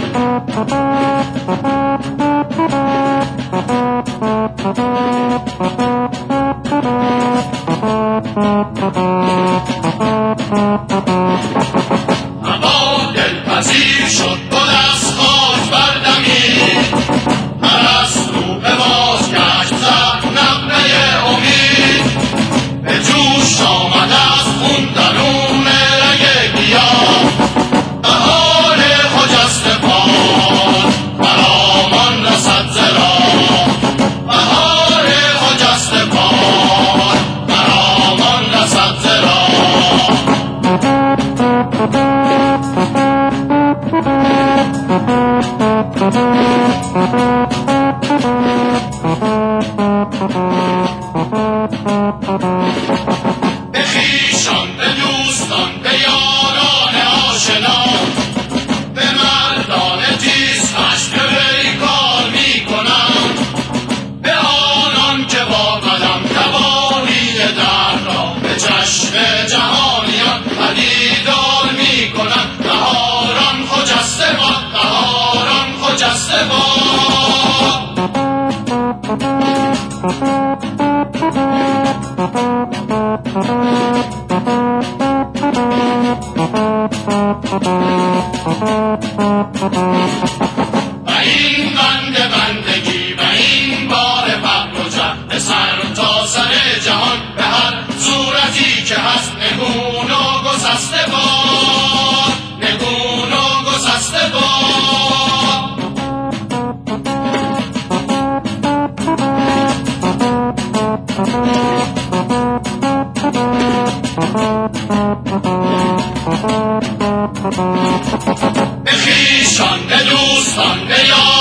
هوا دلپذیر شد گل از خاک بردمید، ارسطو به بازگشت زد نغمه امید، به جوش آمد از خون درون رگ گیاه، بهار خجسته باد خرامان رسد ز راه، بهار خجسته باد خرامان رسد ز راه. به خویشان، به دوستان، به یاران آشنا، به مردان تیز خشم که پیکار می کنند، به آنان که با قدم تباهی درد را به چشم جهانیان پدیدار می کنند. بهاران خجسته باد، بهاران خجسته باد. و این بندگی و این بار فقر و جهل به سر تا سر جهان، به هر صورتی که هست نگون و گسسته باد، نگون و گسسته باد. به خویشان، به دوستان، به یاران